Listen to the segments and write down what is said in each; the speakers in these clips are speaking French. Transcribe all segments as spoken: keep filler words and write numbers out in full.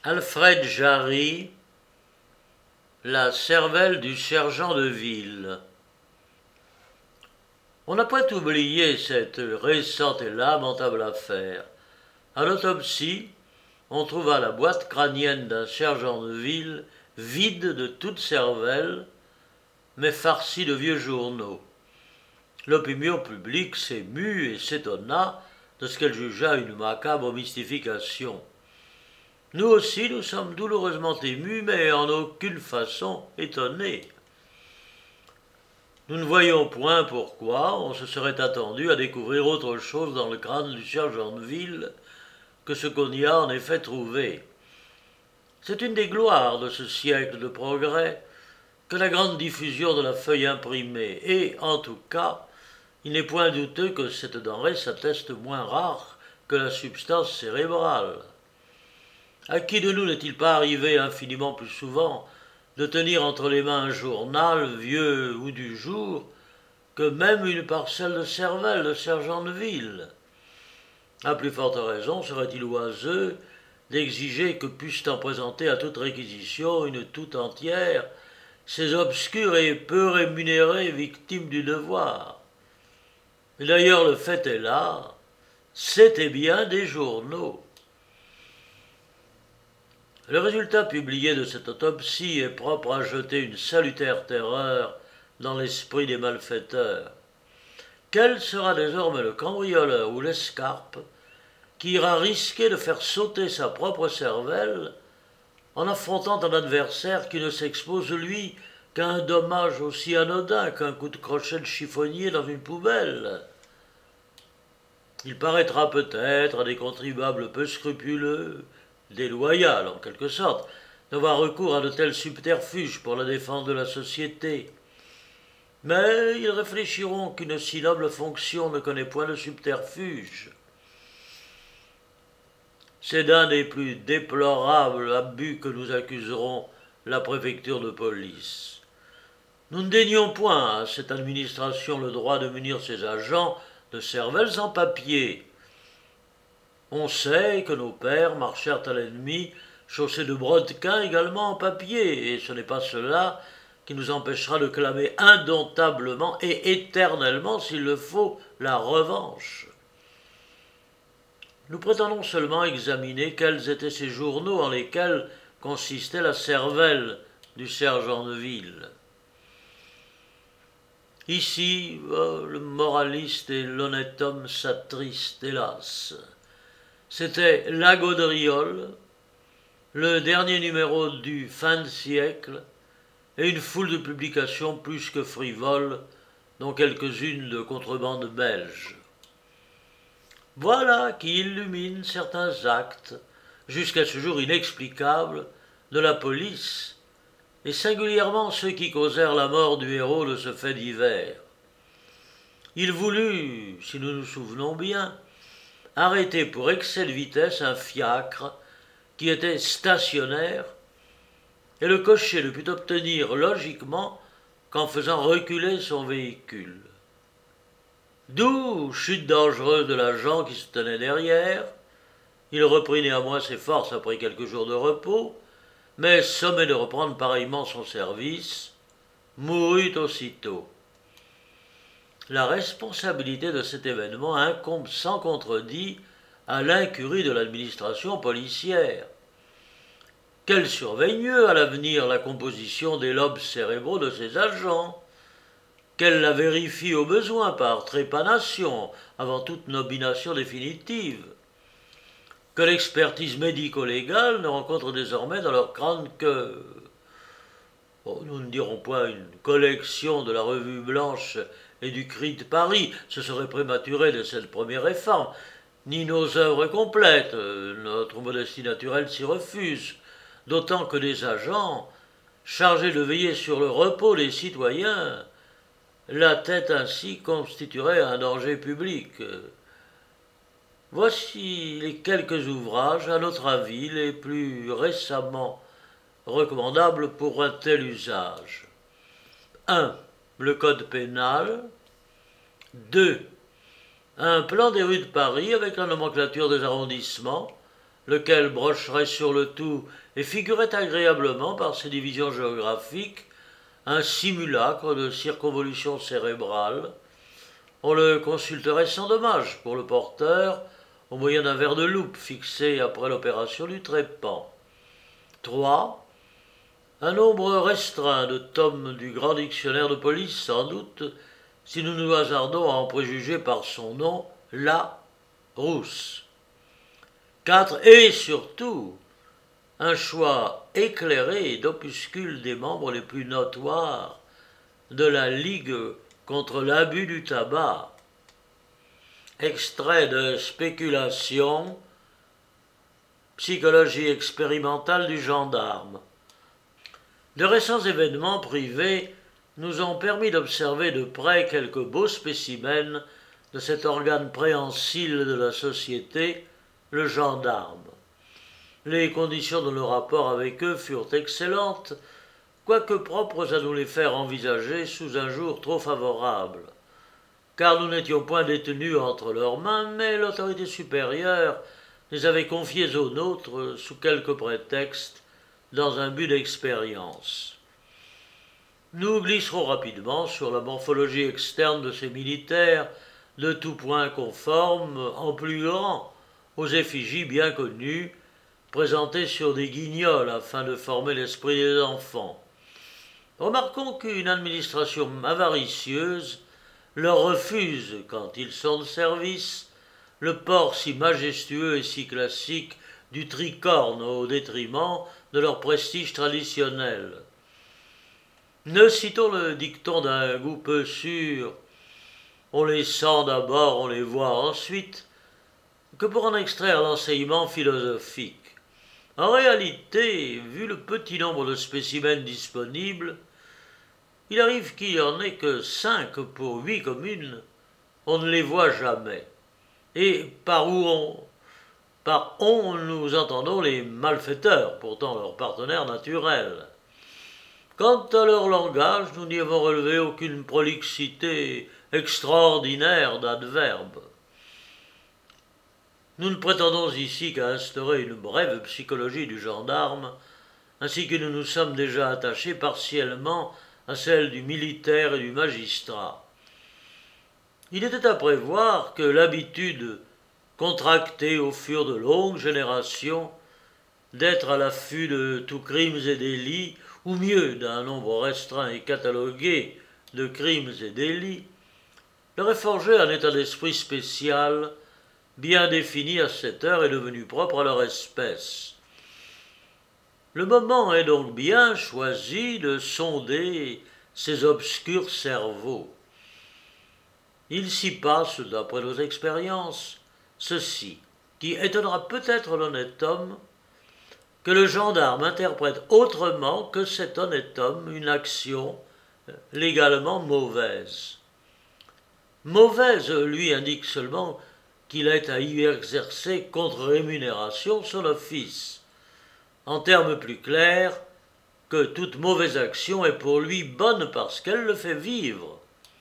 Alfred Jarry, la cervelle du sergent de ville. On n'a point oublié cette récente et lamentable affaire. À l'autopsie, on trouva la boîte crânienne d'un sergent de ville vide de toute cervelle, mais farcie de vieux journaux. L'opinion publique s'émut et s'étonna de ce qu'elle jugea une macabre mystification. Nous aussi, nous sommes douloureusement émus, mais en aucune façon étonnés. Nous ne voyons point pourquoi on se serait attendu à découvrir autre chose dans le crâne du sergent de ville que ce qu'on y a en effet trouvé. C'est une des gloires de ce siècle de progrès que la grande diffusion de la feuille imprimée, et, en tout cas, il n'est point douteux que cette denrée s'atteste moins rare que la substance cérébrale. À qui de nous n'est-il pas arrivé infiniment plus souvent de tenir entre les mains un journal, vieux ou du jour, que même une parcelle de cervelle de sergent de ville? À plus forte raison serait-il oiseux d'exiger que puissent en présenter à toute réquisition une toute entière ces obscures et peu rémunérées victimes du devoir. Et d'ailleurs le fait est là, c'était bien des journaux. Le résultat publié de cette autopsie est propre à jeter une salutaire terreur dans l'esprit des malfaiteurs. Quel sera désormais le cambrioleur ou l'escarpe qui ira risquer de faire sauter sa propre cervelle en affrontant un adversaire qui ne s'expose, lui, qu'à un dommage aussi anodin qu'un coup de crochet de chiffonnier dans une poubelle? Il paraîtra peut-être à des contribuables peu scrupuleux, déloyal en quelque sorte, d'avoir recours à de tels subterfuges pour la défense de la société. Mais ils réfléchiront qu'une si noble fonction ne connaît point de subterfuge. C'est d'un des plus déplorables abus que nous accuserons la préfecture de police. Nous ne dénions point à cette administration le droit de munir ses agents de cervelles en papier. On sait que nos pères marchèrent à l'ennemi chaussés de brodequins également en papier, et ce n'est pas cela qui nous empêchera de clamer indomptablement et éternellement, s'il le faut, la revanche. Nous prétendons seulement examiner quels étaient ces journaux en lesquels consistait la cervelle du sergent de ville. Ici, oh, le moraliste et l'honnête homme s'attristent, hélas. C'était La Gaudriole, le dernier numéro du fin de siècle, et une foule de publications plus que frivoles, dont quelques-unes de contrebande belge. Voilà qui illumine certains actes, jusqu'à ce jour inexplicables, de la police, et singulièrement ceux qui causèrent la mort du héros de ce fait divers. Il voulut, si nous nous souvenons bien, arrêter pour excès de vitesse un fiacre qui était stationnaire, et le cocher ne put obtenir logiquement qu'en faisant reculer son véhicule. D'où chute dangereuse de l'agent qui se tenait derrière. Il reprit néanmoins ses forces après quelques jours de repos, mais sommé de reprendre pareillement son service, mourut aussitôt. La responsabilité de cet événement incombe sans contredit à l'incurie de l'administration policière. Qu'elle surveille mieux à l'avenir la composition des lobes cérébraux de ses agents, qu'elle la vérifie au besoin par trépanation avant toute nomination définitive, que l'expertise médico-légale ne rencontre désormais dans leur crâne que, oh, nous ne dirons point une collection de la Revue Blanche et du Cri de Paris, ce serait prématuré de cette première réforme, ni nos œuvres complètes, notre modestie naturelle s'y refuse, d'autant que des agents, chargés de veiller sur le repos des citoyens, la tête ainsi constituerait un danger public. Voici les quelques ouvrages, à notre avis, les plus récemment recommandables pour un tel usage. un. Le Code pénal. deux. Un plan des rues de Paris avec la nomenclature des arrondissements, lequel brocherait sur le tout et figurait agréablement par ses divisions géographiques un simulacre de circonvolution cérébrale. On le consulterait sans dommage pour le porteur, au moyen d'un verre de loupe fixé après l'opération du trépan. trois. Un nombre restreint de tomes du grand dictionnaire de police, sans doute, si nous nous hasardons à en préjuger par son nom, la Rousse. quatre. Et surtout, un choix éclairé d'opuscules des membres les plus notoires de la Ligue contre l'abus du tabac. Extrait de Spéculation, psychologie expérimentale du gendarme. De récents événements privés nous ont permis d'observer de près quelques beaux spécimens de cet organe préhensile de la société, le gendarme. Les conditions de nos rapports avec eux furent excellentes, quoique propres à nous les faire envisager sous un jour trop favorable, car nous n'étions point détenus entre leurs mains, mais l'autorité supérieure les avait confiés aux nôtres sous quelque prétexte, dans un but d'expérience. Nous glisserons rapidement sur la morphologie externe de ces militaires, de tout point conformes, en plus grand, aux effigies bien connues, présentées sur des guignols afin de former l'esprit des enfants. Remarquons qu'une administration avaricieuse leur refuse, quand ils sont de service, le port si majestueux et si classique du tricorne au détriment de leur prestige traditionnel. Ne citons le dicton d'un goût peu sûr, on les sent d'abord, on les voit ensuite, que pour en extraire l'enseignement philosophique. En réalité, vu le petit nombre de spécimens disponibles, il arrive qu'il n'y en ait que cinq pour huit communes, on ne les voit jamais. Et par où on, par on nous entendons les malfaiteurs, pourtant leurs partenaires naturels. Quant à leur langage, nous n'y avons relevé aucune prolixité extraordinaire d'adverbes. Nous ne prétendons ici qu'à instaurer une brève psychologie du gendarme, ainsi que nous nous sommes déjà attachés partiellement à celle du militaire et du magistrat. Il était à prévoir que l'habitude, contractée au fur de longues générations, d'être à l'affût de tous crimes et délits, ou mieux d'un nombre restreint et catalogué de crimes et délits, leur ait forgé un état d'esprit spécial, bien défini à cette heure et devenu propre à leur espèce. Le moment est donc bien choisi de sonder ces obscurs cerveaux. Il s'y passe, d'après nos expériences, ceci, qui étonnera peut-être l'honnête homme, que le gendarme interprète autrement que cet honnête homme une action légalement mauvaise. Mauvaise lui indique seulement qu'il est à y exercer contre rémunération son office. En termes plus clairs, que toute mauvaise action est pour lui bonne parce qu'elle le fait vivre.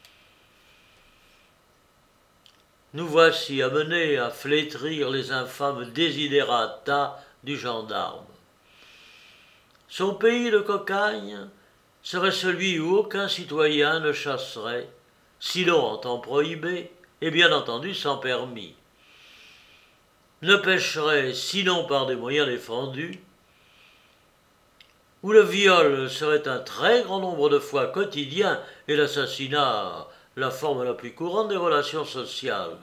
Nous voici amenés à flétrir les infâmes desiderata du gendarme. Son pays de cocagne serait celui où aucun citoyen ne chasserait, sinon en temps prohibé, et bien entendu sans permis. Ne pêcherait sinon par des moyens défendus, où le viol serait un très grand nombre de fois quotidien et l'assassinat la forme la plus courante des relations sociales.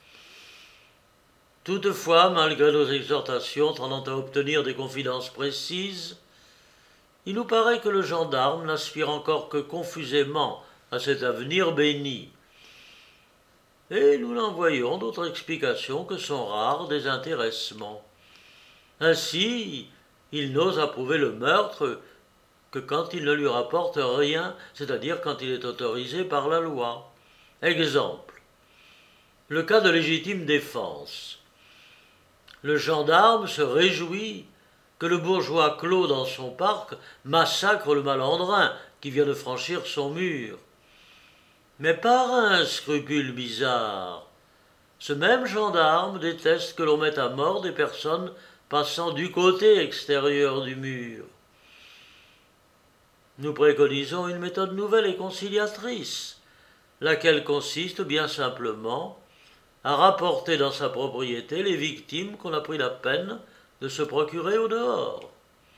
Toutefois, malgré nos exhortations tendant à obtenir des confidences précises, il nous paraît que le gendarme n'aspire encore que confusément à cet avenir béni. Et nous n'en voyons d'autre explication que son rare désintéressement. Ainsi, il n'ose approuver le meurtre que quand il ne lui rapporte rien, c'est-à-dire quand il est autorisé par la loi. Exemple, le cas de légitime défense. Le gendarme se réjouit que le bourgeois clos dans son parc massacre le malandrin qui vient de franchir son mur. Mais par un scrupule bizarre, ce même gendarme déteste que l'on mette à mort des personnes passant du côté extérieur du mur. Nous préconisons une méthode nouvelle et conciliatrice, laquelle consiste bien simplement à rapporter dans sa propriété les victimes qu'on a pris la peine de se procurer au dehors.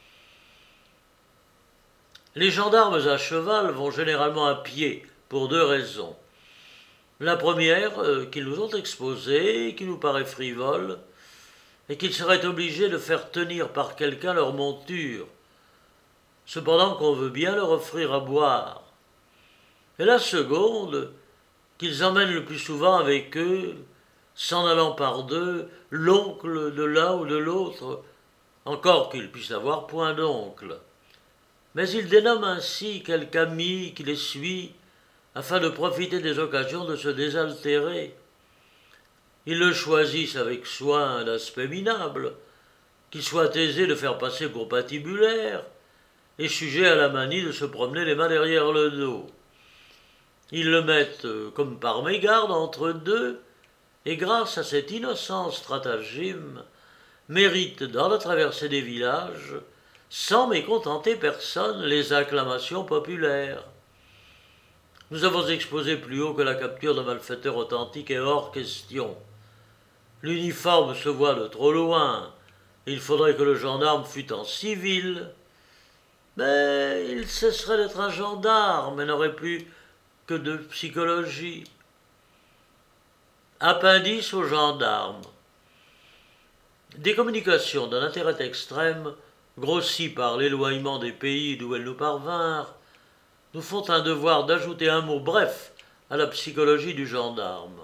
Les gendarmes à cheval vont généralement à pied pour deux raisons. La première, euh, qu'ils nous ont exposée, qui nous paraît frivole, et qu'ils seraient obligés de faire tenir par quelqu'un leur monture, cependant qu'on veut bien leur offrir à boire. Et la seconde, qu'ils emmènent le plus souvent avec eux, s'en allant par deux, l'oncle de l'un ou de l'autre, encore qu'ils puissent n'avoir point d'oncle. Mais ils dénomment ainsi quelque ami qui les suit, afin de profiter des occasions de se désaltérer. Ils le choisissent avec soin d'aspect minable, qu'il soit aisé de faire passer pour patibulaire, et sujet à la manie de se promener les mains derrière le dos. Ils le mettent comme par mégarde entre deux, et grâce à cet innocent stratagème, méritent dans la traversée des villages, sans mécontenter personne, les acclamations populaires. Nous avons exposé plus haut que la capture d'un malfaiteur authentique est hors question. L'uniforme se voit de trop loin. Il faudrait que le gendarme fût en civil. Mais il cesserait d'être un gendarme et n'aurait plus que de psychologie. Appendice aux gendarmes. Des communications d'un intérêt extrême, grossies par l'éloignement des pays d'où elles nous parvinrent, nous font un devoir d'ajouter un mot bref à la psychologie du gendarme.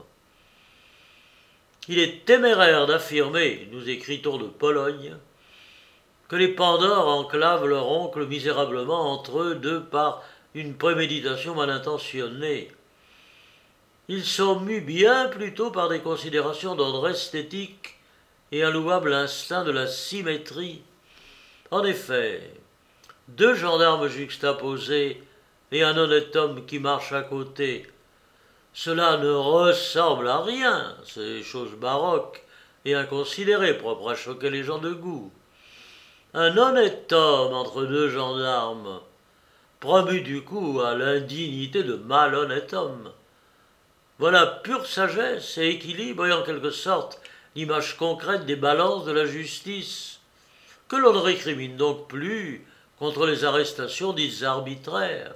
Il est téméraire d'affirmer, nous écrit-on de Pologne, que les Pandores enclavent leur oncle misérablement entre eux deux par une préméditation mal intentionnée. Ils sont mus bien plutôt par des considérations d'ordre esthétique et un louable instinct de la symétrie. En effet, deux gendarmes juxtaposés et un honnête homme qui marche à côté, cela ne ressemble à rien, c'est des choses baroques et inconsidérées, propres à choquer les gens de goût. Un honnête homme entre deux gendarmes, promu du coup à l'indignité de malhonnête homme. Voilà pure sagesse et équilibre et en quelque sorte l'image concrète des balances de la justice, que l'on ne récrimine donc plus contre les arrestations dites arbitraires.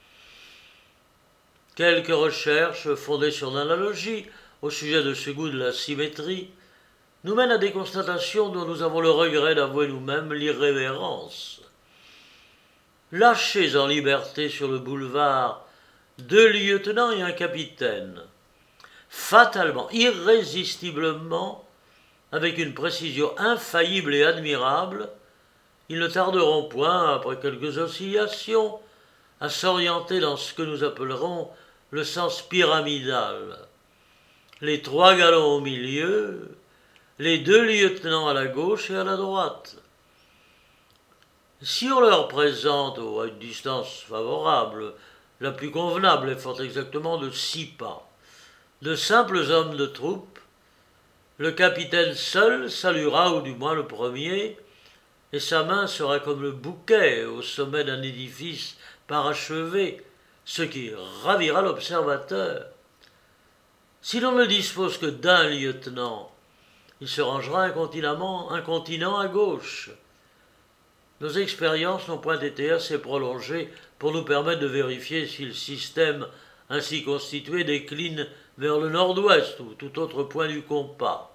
Quelques recherches fondées sur l'analogie au sujet de ce goût de la symétrie nous mènent à des constatations dont nous avons le regret d'avouer nous-mêmes l'irrévérence. Lâchés en liberté sur le boulevard, deux lieutenants et un capitaine, fatalement, irrésistiblement, avec une précision infaillible et admirable, ils ne tarderont point, après quelques oscillations, à s'orienter dans ce que nous appellerons le sens pyramidal. Les trois galons au milieu, les deux lieutenants à la gauche et à la droite. Si on leur présente, à une distance favorable, la plus convenable est fort exactement de six pas, de simples hommes de troupe, le capitaine seul saluera, ou du moins le premier, et sa main sera comme le bouquet au sommet d'un édifice parachevé, ce qui ravira l'observateur. Si l'on ne dispose que d'un lieutenant, il se rangera incontinemment, incontinent à gauche. Nos expériences n'ont point été assez prolongées pour nous permettre de vérifier si le système ainsi constitué décline vers le nord-ouest ou tout autre point du compas.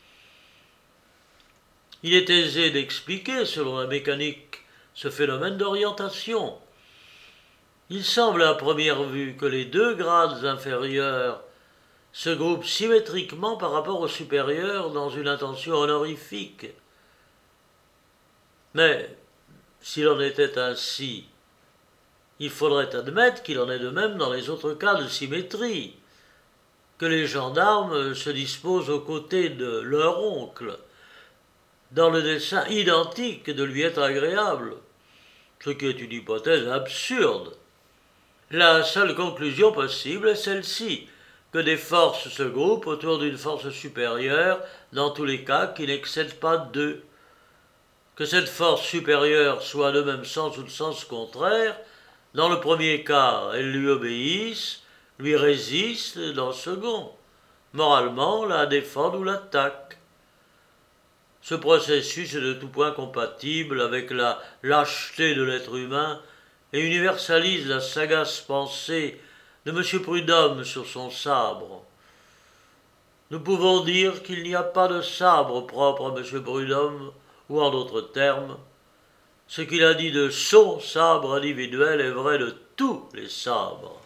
Il est aisé d'expliquer, selon la mécanique, ce phénomène d'orientation. Il semble à première vue que les deux grades inférieurs se groupent symétriquement par rapport aux supérieurs dans une intention honorifique. Mais, s'il en était ainsi, il faudrait admettre qu'il en est de même dans les autres cas de symétrie, que les gendarmes se disposent aux côtés de leur oncle, dans le dessein identique de lui être agréable, ce qui est une hypothèse absurde. La seule conclusion possible est celle-ci, que des forces se groupent autour d'une force supérieure, dans tous les cas qui n'excèdent pas deux. que cette force supérieure soit le même sens ou le sens contraire, dans le premier cas, elles lui obéissent, lui résistent, dans le second, moralement, la défendent ou l'attaquent. Ce processus est de tout point compatible avec la lâcheté de l'être humain et universalise la sagace pensée de M. Prudhomme sur son sabre. Nous pouvons dire qu'il n'y a pas de sabre propre à M. Prudhomme, ou en d'autres termes, ce qu'il a dit de son sabre individuel est vrai de tous les sabres.